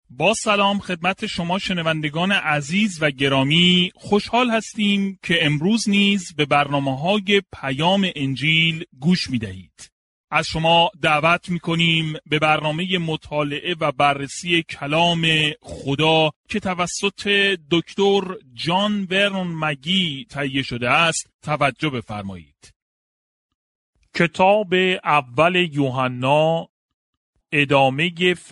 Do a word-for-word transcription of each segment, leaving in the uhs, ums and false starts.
با سلام خدمت شما شنوندگان عزیز و گرامی، خوشحال هستیم که امروز نیز به برنامه‌های پیام انجیل گوش می‌دهید. از شما دعوت می‌کنیم به برنامه مطالعه و بررسی کلام خدا که توسط دکتر جان ورنون مگی تهیه شده است توجه بفرمایید. کتاب اول یوحنا، ادامه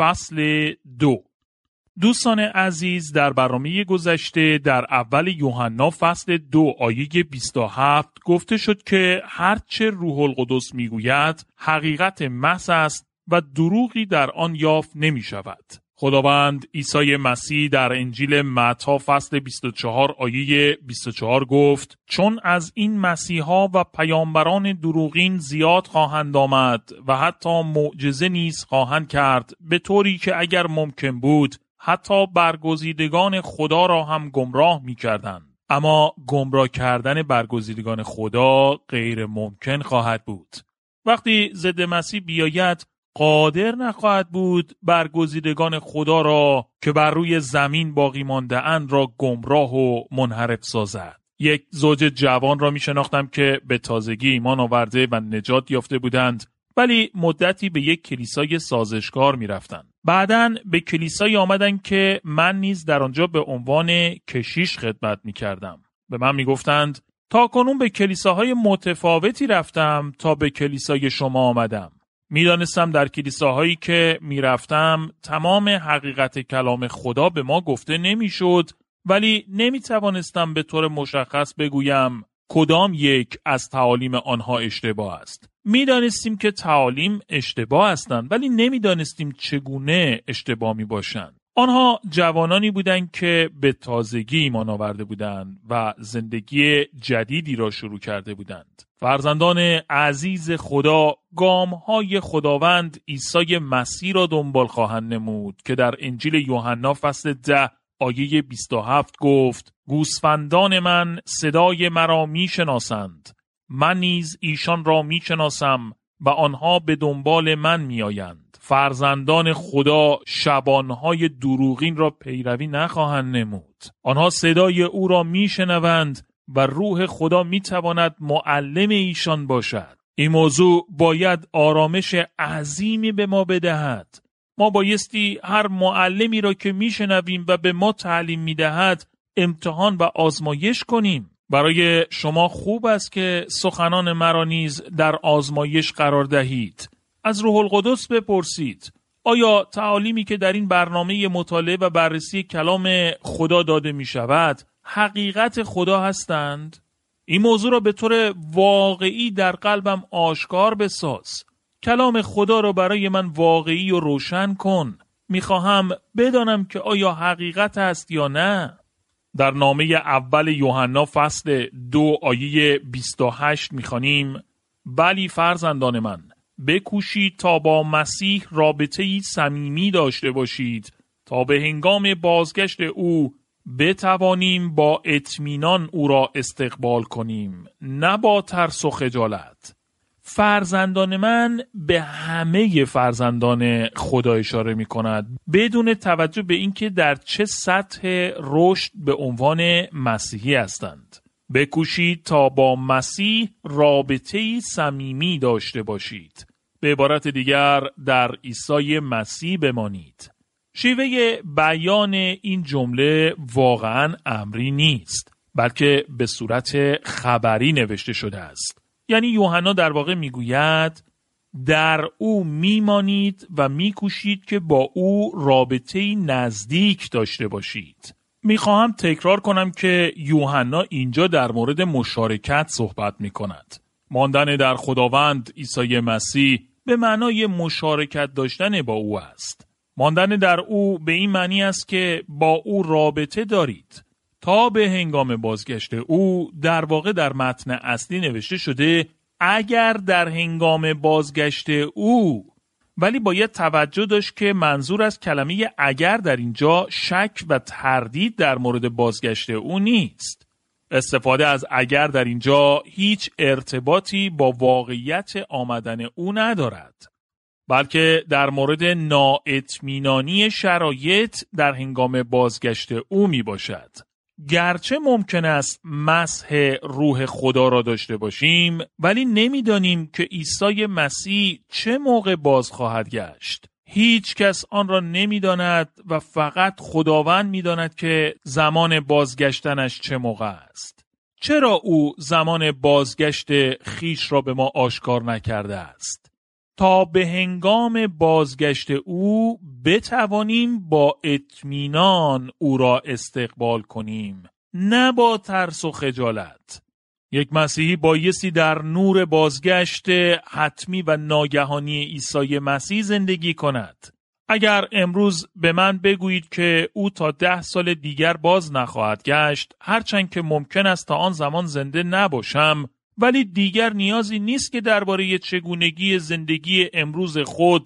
فصل دو. دوستان عزیز، در برنامه گذشته در اول یوحنا فصل دو آیه بیست و هفت گفته شد که هرچه روح القدس میگوید حقیقت محض است و دروغی در آن یافت نمی شود. خداوند عیسی مسیح در انجیل متی فصل بیست و چهار آیه بیست و چهار گفت: چون از این مسیحا و پیامبران دروغین زیاد خواهند آمد و حتی معجزه نیز خواهند کرد، به طوری که اگر ممکن بود حتی برگزیدگان خدا را هم گمراه می کردن. اما گمراه کردن برگزیدگان خدا غیر ممکن خواهد بود. وقتی ضد مسیح بیاید قادر نخواهد بود برگزیدگان خدا را که بر روی زمین باقی مانده اند را گمراه و منحرف سازد. یک زوج جوان را می شناختم که به تازگی ایمان آورده و نجات یافته بودند، ولی مدتی به یک کلیسای سازشکار می رفتند. بعداً به کلیسایی آمدن که من نیز در آنجا به عنوان کشیش خدمت می کردم. به من می گفتند تا کنون به کلیساهای متفاوتی رفتم تا به کلیسای شما آمدم. می دانستم در کلیساهایی که می رفتم تمام حقیقت کلام خدا به ما گفته نمی شد، ولی نمی توانستم به طور مشخص بگویم کدام یک از تعالیم آنها اشتباه است. می دانستیم که تعالیم اشتباه هستند، ولی نمی دانستیم چگونه اشتباه می باشند. آنها جوانانی بودند که به تازگی ایمان آورده بودند و زندگی جدیدی را شروع کرده بودند. فرزندان عزیز خدا گام‌های خداوند عیسی مسیح را دنبال خواهند نمود که در انجیل یوحنا فصل ده آیه بیست و هفت گفت: گوسفندان من صدای مرا میشناسند، من نیز ایشان را میشناسم و آنها به دنبال من میآیند. فرزندان خدا شبانهای دروغین را پیروی نخواهند نمود. آنها صدای او را میشنوند و روح خدا میتواند معلم ایشان باشد. این موضوع باید آرامش عظیمی به ما بدهد. ما بایستی هر معلمی را که میشنویم و به ما تعلیم میدهد امتحان و آزمایش کنیم. برای شما خوب است که سخنان مرا نیز در آزمایش قرار دهید. از روح القدس بپرسید: آیا تعالیمی که در این برنامه مطالعه و بررسی کلام خدا داده می شود حقیقت خدا هستند؟ این موضوع را به طور واقعی در قلبم آشکار بساز. کلام خدا را برای من واقعی و روشن کن. میخواهم بدانم که آیا حقیقت است یا نه. در نامه اول یوحنا فصل دو آیه بیست و هشت میخوانیم: ولی فرزندان من بکوشید تا با مسیح رابطه‌ای صمیمی داشته باشید تا به هنگام بازگشت او بتوانیم با اطمینان او را استقبال کنیم، نه با ترس و خجالت. فرزندان من به همه فرزندان خدا اشاره می کند بدون توجه به اینکه در چه سطح رشد به عنوان مسیحی هستند. بکوشید تا با مسیح رابطه‌ای صمیمی داشته باشید. به عبارت دیگر در عیسی مسیح بمانید. شیوه بیان این جمله واقعاً امری نیست، بلکه به صورت خبری نوشته شده است. یعنی یوحنا در واقع میگوید در او میمانید و میکوشید که با او رابطه‌ای نزدیک داشته باشید. میخواهم تکرار کنم که یوحنا اینجا در مورد مشارکت صحبت میکند. ماندن در خداوند عیسی مسیح به معنای مشارکت داشتن با او است. ماندن در او به این معنی است که با او رابطه دارید تا به هنگام بازگشت او. در واقع در متن اصلی نوشته شده اگر در هنگام بازگشت او، ولی باید توجه داشت که منظور از کلمه اگر در اینجا شک و تردید در مورد بازگشت او نیست. استفاده از اگر در اینجا هیچ ارتباطی با واقعیت آمدن او ندارد. بلکه در مورد نااطمینانی شرایط در هنگام بازگشت او می باشد. گرچه ممکن است مسح روح خدا را داشته باشیم، ولی نمی‌دانیم که عیسی مسیح چه موقع باز خواهد گشت. هیچ کس آن را نمی‌داند و فقط خداوند می‌داند که زمان بازگشتنش چه موقع است. چرا او زمان بازگشت خیش را به ما آشکار نکرده است؟ تا به هنگام بازگشت او بتوانیم با اطمینان او را استقبال کنیم، نه با ترس و خجالت. یک مسیحی بایستی در نور بازگشت حتمی و ناگهانی عیسی مسیح زندگی کند. اگر امروز به من بگویید که او تا ده سال دیگر باز نخواهد گشت، هرچند که ممکن است تا آن زمان زنده نباشم، ولی دیگر نیازی نیست که درباره چگونگی زندگی امروز خود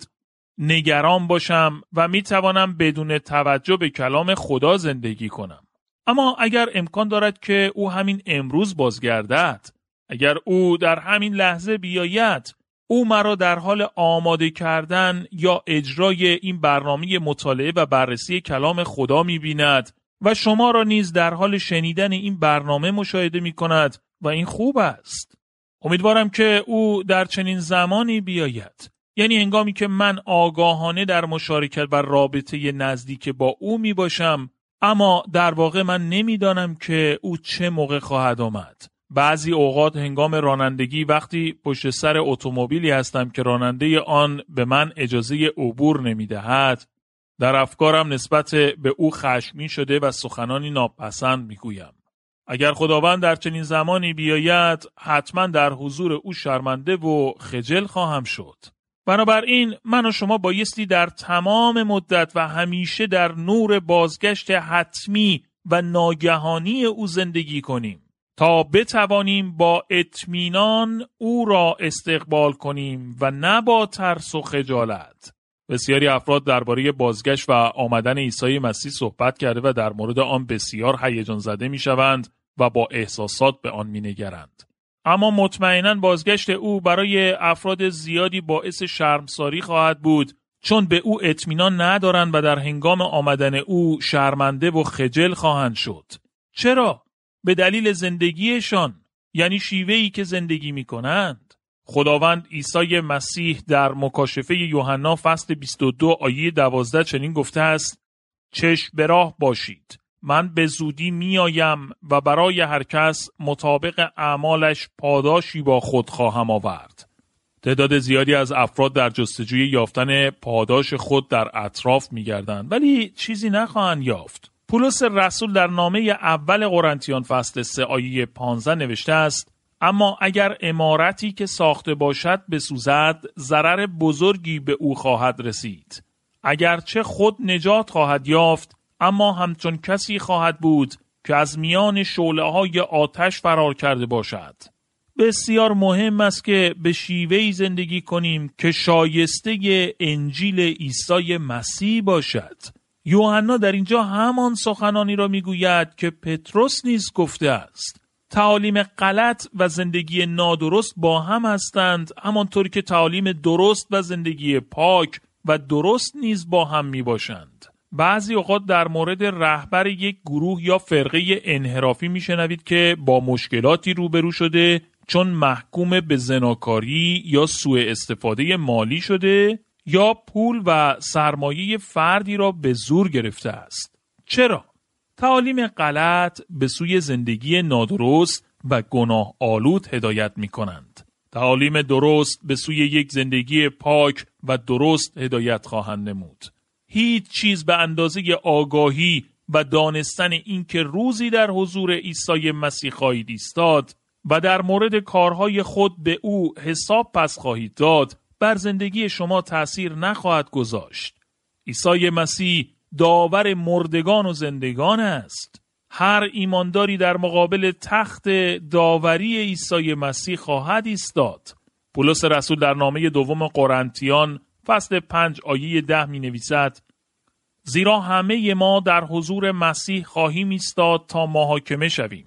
نگران باشم و می توانم بدون توجه به کلام خدا زندگی کنم. اما اگر امکان دارد که او همین امروز بازگردد، اگر او در همین لحظه بیاید، او مرا در حال آماده کردن یا اجرای این برنامه مطالعه و بررسی کلام خدا می بیند و شما را نیز در حال شنیدن این برنامه مشاهده می کند و این خوب است. امیدوارم که او در چنین زمانی بیاید، یعنی هنگامی که من آگاهانه در مشارکت و رابطه نزدیک با او می باشم، اما در واقع من نمیدانم که او چه موقع خواهد آمد. بعضی اوقات هنگام رانندگی وقتی پشت سر اتومبیلی هستم که راننده آن به من اجازه عبور نمیدهد، در افکارم نسبت به او خشمگین شده و سخنانی ناپسند میگویم. اگر خداوند در چنین زمانی بیاید، حتما در حضور او شرمنده و خجل خواهم شد. بنابراین من و شما بایستی در تمام مدت و همیشه در نور بازگشت حتمی و ناگهانی او زندگی کنیم تا بتوانیم با اطمینان او را استقبال کنیم و نه با ترس و خجالت. بسیاری افراد درباره بازگشت و آمدن عیسی مسیح صحبت کرده و در مورد آن بسیار هیجان زده می‌شوند و با احساسات به آن می‌نگرند. اما مطمئناً بازگشت او برای افراد زیادی باعث شرمساری خواهد بود، چون به او اطمینان ندارند و در هنگام آمدن او شرمنده و خجل خواهند شد. چرا؟ به دلیل زندگیشان، یعنی شیوهی که زندگی می کنند. خداوند عیسی مسیح در مکاشفه یوحنا فصل بیست و دو آیه دوازده چنین گفته است: چشم به راه باشید، من به زودی می آیم و برای هر کس مطابق اعمالش پاداشی با خود خواهم آورد. تعداد زیادی از افراد در جستجوی یافتن پاداش خود در اطراف می گردند، ولی چیزی نخواهند یافت. پولس رسول در نامه اول قرنتیان فصل سه آیه پانزده نوشته است: اما اگر عمارتی که ساخته باشد بسوزد، ضرر بزرگی به او خواهد رسید. اگرچه خود نجات خواهد یافت، اما همچون کسی خواهد بود که از میان شعله‌های آتش فرار کرده باشد. بسیار مهم است که به شیوهی زندگی کنیم که شایسته انجیل عیسی مسیح باشد. یوحنا در اینجا همان سخنانی را میگوید که پتروس نیز گفته است. تعالیم غلط و زندگی نادرست با هم هستند، همانطور که تعالیم درست و زندگی پاک و درست نیز با هم می باشند. بعضی اوقات در مورد رهبر یک گروه یا فرقه انحرافی می شنوید که با مشکلاتی روبرو شده چون محکوم به زناکاری یا سوء استفاده مالی شده یا پول و سرمایه فردی را به زور گرفته است. چرا؟ تعالیم غلط به سوی زندگی نادرست و گناه آلود هدایت می کنند. تعالیم درست به سوی یک زندگی پاک و درست هدایت خواهند نمود. هیچ چیز به اندازه آگاهی و دانستن این که روزی در حضور عیسی مسیح خواهید ایستاد و در مورد کارهای خود به او حساب پس خواهید داد، بر زندگی شما تأثیر نخواهد گذاشت. عیسی مسیح داور مردگان و زندگان است. هر ایمانداری در مقابل تخت داوری عیسی مسیح خواهد ایستاد. پولس رسول در نامه دوم قرنتیان فصل پنج آیه ده می نویسد: زیرا همه ما در حضور مسیح خواهیم ایستاد تا محاکمه شویم.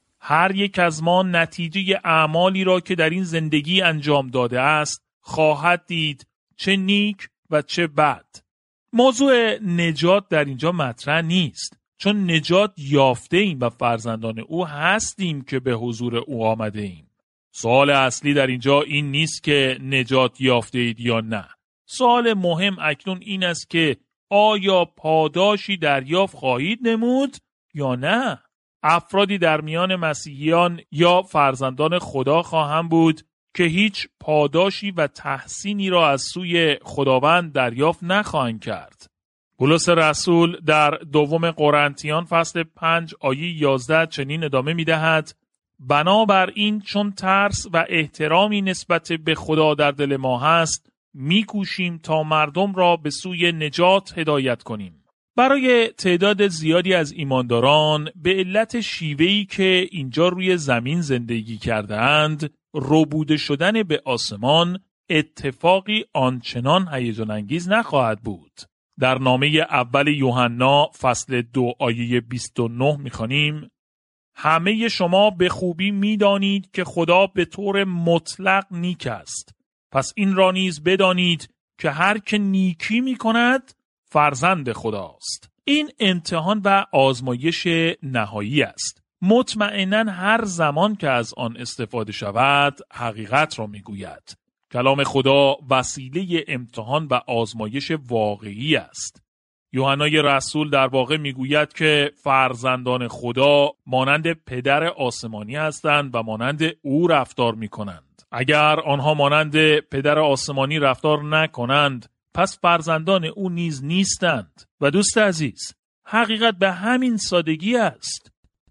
هر یک از ما نتیجه اعمالی را که در این زندگی انجام داده است خواهد دید چه نیک و چه بد. موضوع نجات در اینجا مطرح نیست، چون نجات یافته ایم و فرزندان او هستیم که به حضور او آمده ایم. سوال اصلی در اینجا این نیست که نجات یافته اید یا نه. سوال مهم اکنون این است که آیا پاداشی دریافت خواهید نمود یا نه؟ افرادی در میان مسیحیان یا فرزندان خدا خواهند بود که هیچ پاداشی و تحسینی را از سوی خداوند دریافت نخواهند کرد. پولس رسول در دوم قرنتیان فصل پنج آیه یازده چنین ادامه می دهد: بنابراین چون ترس و احترامی نسبت به خدا در دل ما هست، می کوشیم تا مردم را به سوی نجات هدایت کنیم. برای تعداد زیادی از ایمانداران به علت شیوهی که اینجا روی زمین زندگی کرده‌اند، ربوده شدن به آسمان اتفاقی آنچنان هیجان انگیز نخواهد بود. در نامه اول یوحنا فصل دو آیه بیست و نه می‌خوانیم: همه شما به خوبی می‌دانید که خدا به طور مطلق نیک است. پس این را نیز بدانید که هر که نیکی می‌کند فرزند خداست. این امتحان و آزمایش نهایی است. مطمئناً هر زمان که از آن استفاده شود حقیقت را میگوید. کلام خدا وسیله امتحان و آزمایش واقعی است. یوحنای رسول در واقع میگوید که فرزندان خدا مانند پدر آسمانی هستند و مانند او رفتار میکنند. اگر آنها مانند پدر آسمانی رفتار نکنند، پس فرزندان او نیز نیستند. و دوست عزیز، حقیقت به همین سادگی است.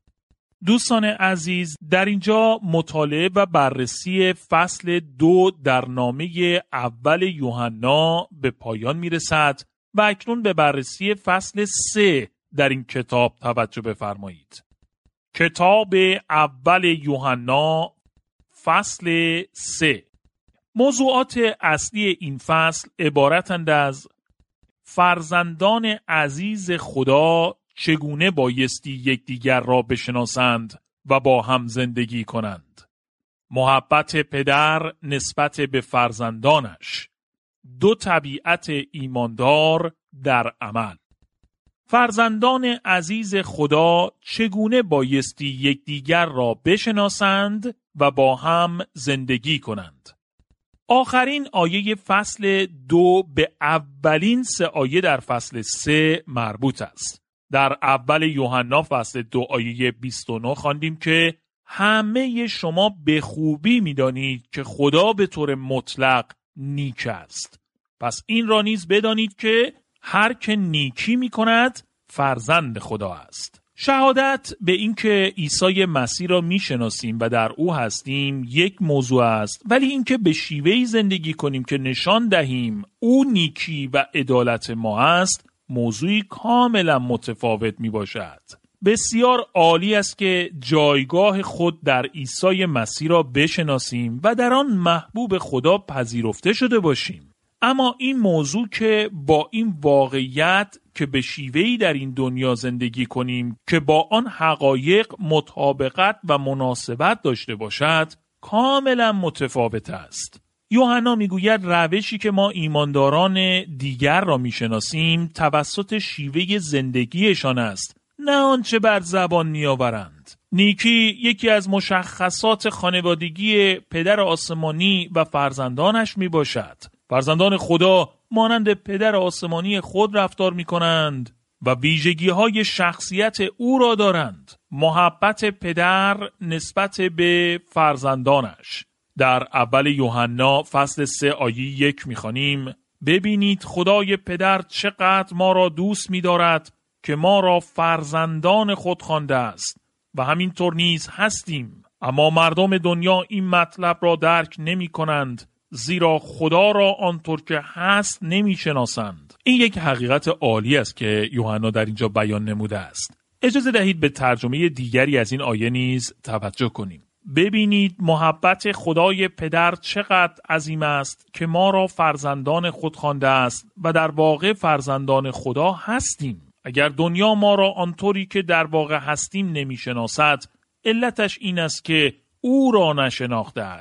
دوستان عزیز، در اینجا مطالعه و بررسی فصل دو در نامه اول یوحنا به پایان میرسد و اکنون به بررسی فصل سه در این کتاب توجه بفرمایید. کتاب اول یوحنا فصل سه. موضوعات اصلی این فصل عبارتند از فرزندان عزیز خدا چگونه بایستی یکدیگر را بشناسند و با هم زندگی کنند، محبت پدر نسبت به فرزندانش، دو طبیعت ایماندار در عمل. فرزندان عزیز خدا چگونه بایستی یکدیگر را بشناسند و با هم زندگی کنند. آخرین آیه فصل دو به اولین سه آیه در فصل سه مربوط است. در اول یوحنا فصل دو آیه بیست و نه خواندیم که همه شما به خوبی می‌دانید که خدا به طور مطلق نیک است. پس این را نیز بدانید که هر که نیکی می‌کند فرزند خدا است. شهادت به این که عیسی مسیح را میشناسیم و در او هستیم یک موضوع است، ولی این که به شیوهی زندگی کنیم که نشان دهیم او نیکی و عدالت ما است موضوعی کاملا متفاوت می باشد. بسیار عالی است که جایگاه خود در عیسی مسیح را بشناسیم و در آن محبوب خدا پذیرفته شده باشیم. اما این موضوع که با این واقعیت که به شیوهی در این دنیا زندگی کنیم که با آن حقایق مطابقت و مناسبت داشته باشد کاملا متفاوت است. یوحنا میگوید روشی که ما ایمانداران دیگر را میشناسیم توسط شیوه زندگیشان است، نه آنچه بر زبان میآورند. نیکی یکی از مشخصات خانوادگی پدر آسمانی و فرزندانش می باشد. فرزندان خدا مانند پدر آسمانی خود رفتار می کنند و ویژگی های شخصیت او را دارند. محبت پدر نسبت به فرزندانش. در اول یوحنا فصل سه آیه یک می خوانیم: ببینید خدای پدر چقدر ما را دوست می دارد که ما را فرزندان خود خوانده است و همینطور نیز هستیم. اما مردم دنیا این مطلب را درک نمی کنند، زیرا خدا را آنطور که هست نمی شناسند. این یک حقیقت عالی است که یوحنا در اینجا بیان نموده است. اجازه دهید به ترجمه دیگری از این آیه نیز توجه کنیم. ببینید محبت خدای پدر چقدر عظیم است که ما را فرزندان خود خوانده است و در واقع فرزندان خدا هستیم. اگر دنیا ما را آنطوری که در واقع هستیم نمی شناسد، علتش این است که او را نشناخته است.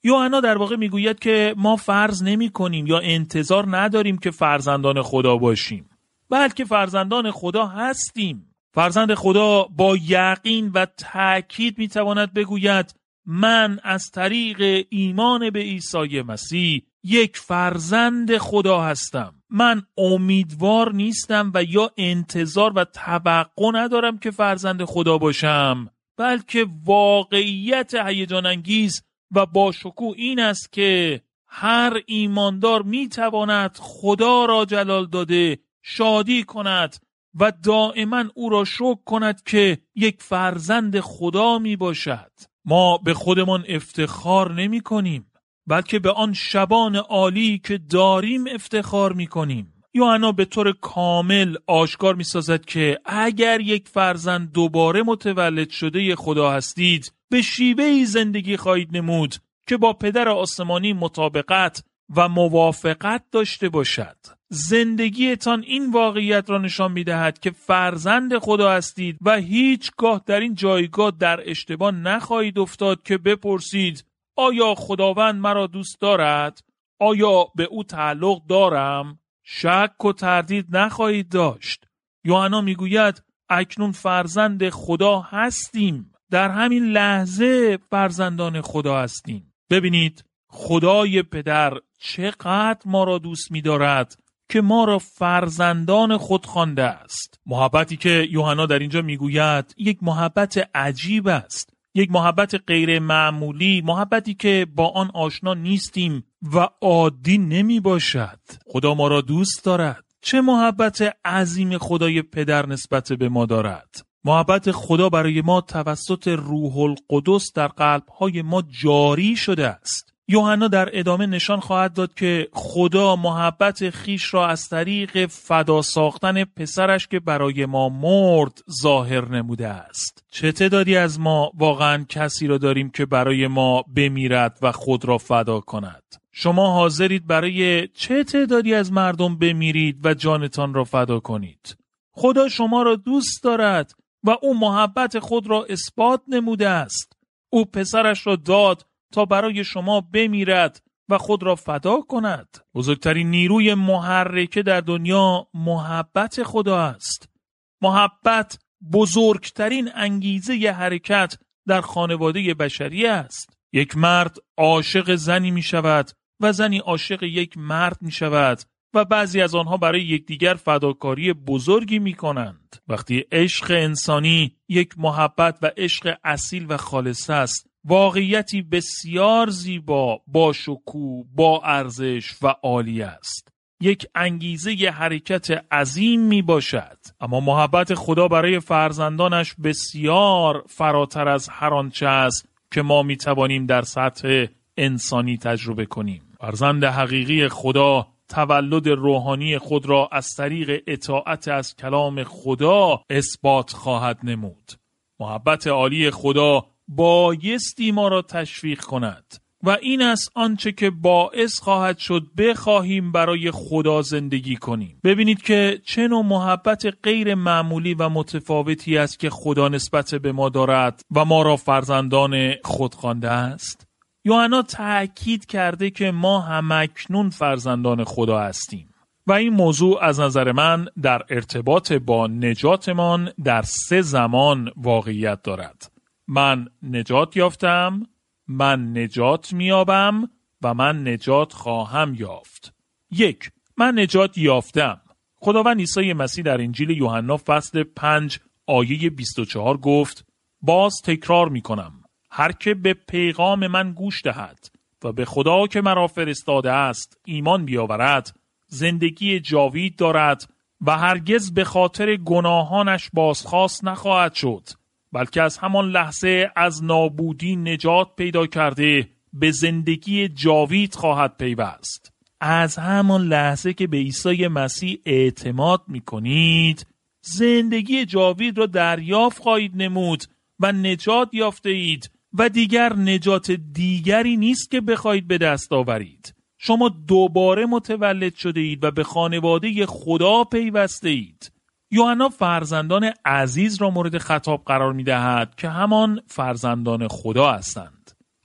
یوحنا در واقع میگوید که ما فرض نمی کنیم یا انتظار نداریم که فرزندان خدا باشیم، بلکه فرزندان خدا هستیم. فرزند خدا با یقین و تأکید میتواند بگوید من از طریق ایمان به عیسی مسیح یک فرزند خدا هستم. من امیدوار نیستم و یا انتظار و توقع ندارم که فرزند خدا باشم، بلکه واقعیت هیجان انگیز و با شکوه این است که هر ایماندار میتواند خدا را جلال داده شادی کند و دائما او را شکر کند که یک فرزند خدا می باشد. ما به خودمان افتخار نمی کنیم، بلکه به آن شبان عالی که داریم افتخار می کنیم. یوحنا به طور کامل آشکار می سازد که اگر یک فرزند دوباره متولد شده خدا هستید، به شیوهی زندگی خواهید نمود که با پدر آسمانی مطابقت و موافقت داشته باشد. زندگیتان این واقعیت را نشان می‌دهد که فرزند خدا هستید و هیچگاه در این جایگاه در اشتباه نخواهید افتاد که بپرسید آیا خداوند مرا دوست دارد؟ آیا به او تعلق دارم؟ شک و تردید نخواهید داشت. یوحنا میگوید اکنون فرزند خدا هستیم. در همین لحظه فرزندان خدا هستیم. ببینید خدای پدر چقدر ما را دوست می‌دارد که ما را فرزندان خود خوانده است. محبتی که یوحنا در اینجا میگوید یک محبت عجیب است، یک محبت غیر معمولی، محبتی که با آن آشنا نیستیم و عادی نمی باشد. خدا ما را دوست دارد. چه محبت عظیم خدای پدر نسبت به ما دارد. محبت خدا برای ما توسط روح القدس در قلب‌های ما جاری شده است. یوحنا در ادامه نشان خواهد داد که خدا محبت خیش را از طریق فدا ساختن پسرش که برای ما مرد ظاهر نموده است. چه تعدادی از ما واقعا کسی را داریم که برای ما بمیرد و خود را فدا کند؟ شما حاضرید برای چه تعدادی از مردم بمیرید و جانتان را فدا کنید؟ خدا شما را دوست دارد و او محبت خود را اثبات نموده است. او پسرش را داد تا برای شما بمیرد و خود را فدا کند. بزرگترین نیروی محرکه در دنیا محبت خدا است. محبت بزرگترین انگیزه ی حرکت در خانواده بشری است. یک مرد عاشق زنی می شود و زنی عاشق یک مرد می شود و بعضی از آنها برای یکدیگر فداکاری بزرگی می کنند. وقتی عشق انسانی یک محبت و عشق اصیل و خالص است، واقعیتی بسیار زیبا، با شکوه، با ارزش و عالی است. یک انگیزه ی حرکت عظیم می باشد. اما محبت خدا برای فرزندانش بسیار فراتر از هر آنچه است که ما می توانیم در سطح انسانی تجربه کنیم. فرزند حقیقی خدا تولد روحانی خود را از طریق اطاعت از کلام خدا اثبات خواهد نمود. محبت عالی خدا بایستی ما را تشویق کند و این است آنچه که باعث خواهد شد بخواهیم برای خدا زندگی کنیم. ببینید که چه نوع محبت غیر معمولی و متفاوتی است که خدا نسبت به ما دارد و ما را فرزندان خود خوانده است. یوحنا تأکید کرده که ما همکنون فرزندان خدا هستیم و این موضوع از نظر من در ارتباط با نجاتمان در سه زمان واقعیت دارد. من نجات یافتم، من نجات میابم و من نجات خواهم یافت. یک، من نجات یافتم. خداوند عیسی مسیح در انجیل یوحنا فصل پنج آیه بیست و چهار گفت: باز تکرار میکنم، هر که به پیغام من گوش دهد و به خدا که مرا فرستاده است ایمان بیاورد زندگی جاوید دارد و هرگز به خاطر گناهانش بازخواست نخواهد شد، بلکه از همان لحظه از نابودی نجات پیدا کرده به زندگی جاوید خواهد پیوست. از همان لحظه که به عیسی مسیح اعتماد می کنید زندگی جاوید را دریافت خواهید نمود و نجات یافته اید و دیگر نجات دیگری نیست که بخواهید به دست آورید. شما دوباره متولد شده اید و به خانواده خدا پیوسته اید. یوحنا فرزندان عزیز را مورد خطاب قرار می دهد که همان فرزندان خدا هستند.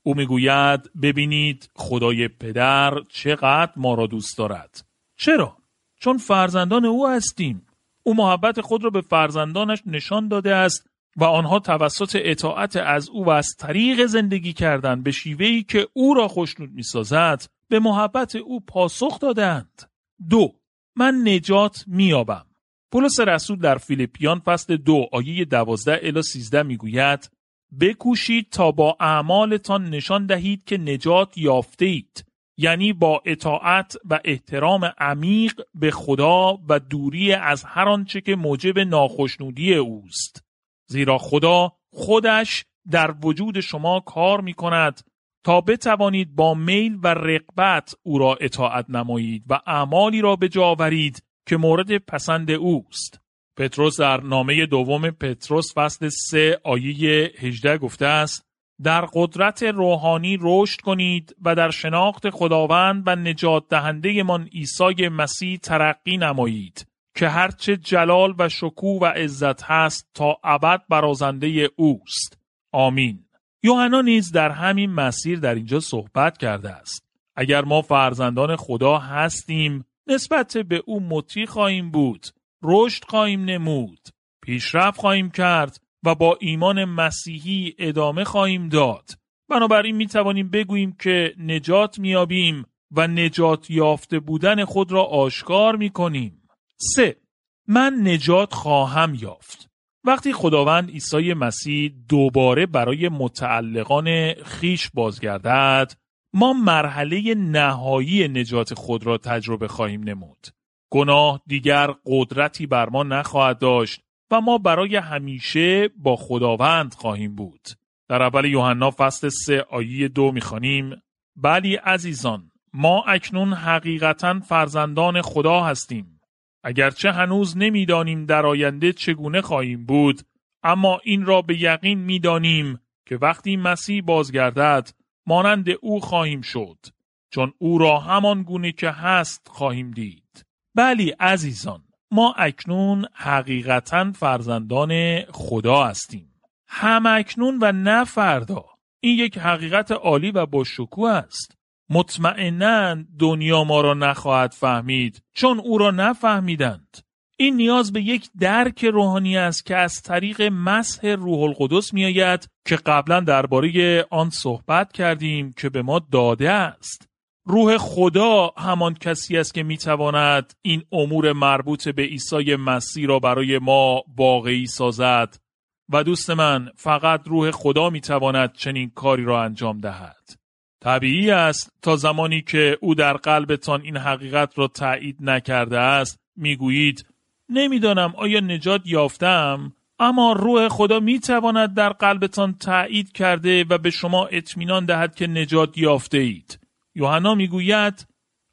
او میگوید ببینید خدای پدر چقدر ما را دوست دارد. چرا؟ چون فرزندان او هستیم. او محبت خود را به فرزندانش نشان داده است و آنها توسط اطاعت از او و از طریق زندگی کردن به شیوهی که او را خوشنود می‌سازد به محبت او پاسخ دادند. دو، من نجات می‌یابم. پولس رسول در فیلیپیان فصل دو آیه دوازده الی سیزده میگوید بکوشید تا با اعمالتان نشان دهید که نجات یافته اید، یعنی با اطاعت و احترام عمیق به خدا و دوری از هر آنچه که موجب ناخشنودی اوست. زیرا خدا خودش در وجود شما کار می کند تا بتوانید با میل و رغبت او را اطاعت نمایید و اعمالی را به جا آورید که مورد پسند اوست. پتروس در نامه دوم پتروس فصل سه آیه هجده گفته است در قدرت روحانی رشد کنید و در شناخت خداوند و نجات دهنده من عیسی مسیح ترقی نمایید که هرچه جلال و شکوه و عزت هست تا ابد برازنده اوست. آمین. یوحنا نیز در همین مسیر در اینجا صحبت کرده است. اگر ما فرزندان خدا هستیم نسبت به او مطیع خواهیم بود، رشد خواهیم نمود، پیشرفت خواهیم کرد و با ایمان مسیحی ادامه خواهیم داد. بنابراین می توانیم بگوییم که نجات می یابیم و نجات یافته بودن خود را آشکار می کنیم. سه، من نجات خواهم یافت. وقتی خداوند عیسی مسیح دوباره برای متعلقان خیش بازگردد، ما مرحله نهایی نجات خود را تجربه خواهیم نمود. گناه دیگر قدرتی بر ما نخواهد داشت و ما برای همیشه با خداوند خواهیم بود. در اول یوحنا فصل سه آیه دو می‌خوانیم بلی عزیزان ما اکنون حقیقتاً فرزندان خدا هستیم. اگرچه هنوز نمی‌دانیم در آینده چگونه خواهیم بود، اما این را به یقین می‌دانیم که وقتی مسیح بازگردد مانند او خواهیم شد، چون او را همان گونه که هست خواهیم دید. بلی عزیزان ما اکنون حقیقتاً فرزندان خدا هستیم. هم اکنون و نه فردا. این یک حقیقت عالی و با شکوه است. مطمئناً دنیا ما را نخواهد فهمید چون او را نفهمیدند. این نیاز به یک درک روحانی است که از طریق مسح روح القدس می آید که قبلا درباره آن صحبت کردیم که به ما داده است. روح خدا همان کسی است که می تواند این امور مربوط به عیسی مسیح را برای ما واقعی سازد و دوست من فقط روح خدا می تواند چنین کاری را انجام دهد. طبیعی است تا زمانی که او در قلبتان این حقیقت را تایید نکرده است می گویید نمیدانم آیا نجات یافتم، اما روح خدا می تواند در قلبتان تایید کرده و به شما اطمینان دهد که نجات یافته اید. یوحنا می گوید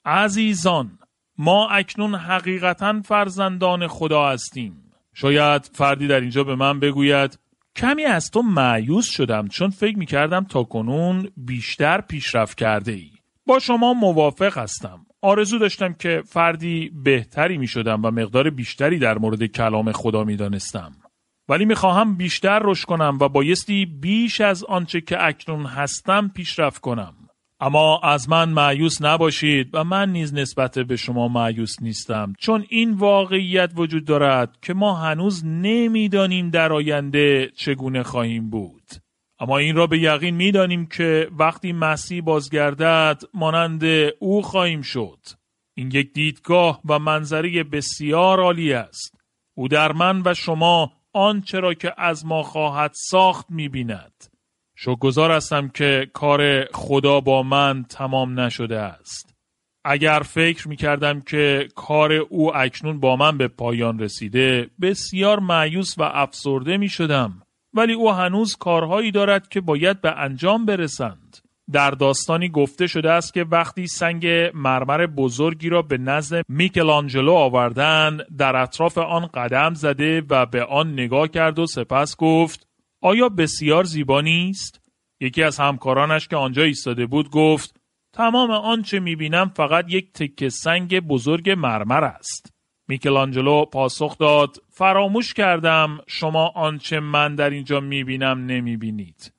عزیزان ما اکنون حقیقتاً فرزندان خدا هستیم. شاید فردی در اینجا به من بگوید کمی از تو مایوس شدم چون فکر می کردم تا کنون بیشتر پیشرفت کرده ای. با شما موافق هستم. آرزو داشتم که فردی بهتری می شدم و مقدار بیشتری در مورد کلام خدا می دانستم. ولی می خواهم بیشتر رشد کنم و بایستی بیش از آنچه که اکنون هستم پیشرفت کنم. اما از من مایوس نباشید و من نیز نسبت به شما مایوس نیستم، چون این واقعیت وجود دارد که ما هنوز نمیدانیم در آینده چگونه خواهیم بود. اما این را به یقین میدانیم که وقتی مسیح بازگردد مانند او خواهیم شد. این یک دیدگاه و منظره بسیار عالی است. او در من و شما آنچه را که از ما خواهد ساخت می‌بیند. شکرگزار هستم که کار خدا با من تمام نشده است. اگر فکر می‌کردم که کار او اکنون با من به پایان رسیده، بسیار مایوس و افسرده می‌شدم. ولی او هنوز کارهایی دارد که باید به انجام برسند. در داستانی گفته شده است که وقتی سنگ مرمر بزرگی را به نزد میکلانجلو آوردن، در اطراف آن قدم زده و به آن نگاه کرد و سپس گفت آیا بسیار زیبا نیست؟ یکی از همکارانش که آنجا ایستاده بود گفت تمام آنچه میبینم فقط یک تکه سنگ بزرگ مرمر است. میکلانجلو پاسخ داد فراموش کردم شما آنچه من در اینجا میبینم نمیبینید.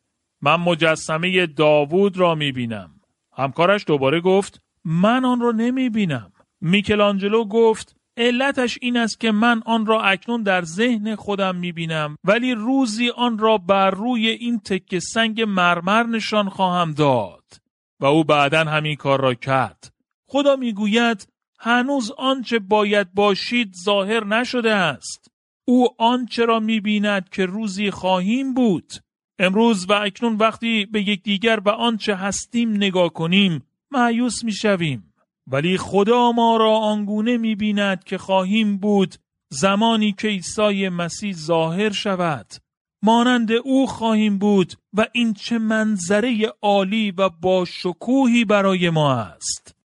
من مجسمه داوود را میبینم. همکارش دوباره گفت من آن را نمیبینم. میکلانجلو گفت علتش این است که من آن را اکنون در ذهن خودم میبینم، ولی روزی آن را بر روی این تکه سنگ مرمر نشان خواهم داد. و او بعداً همین کار را کرد. خدا میگوید هنوز آنچه باید باشید ظاهر نشده است. او آنچه را می‌بیند که روزی خواهیم بود. امروز و اکنون وقتی به یکدیگر و آنچه هستیم نگاه کنیم مایوس می‌شویم، ولی خدا ما را آنگونه می‌بیند که خواهیم بود زمانی که عیسی مسیح ظاهر شود. مانند او خواهیم بود و این چه منظره عالی و با شکوهی برای ما است.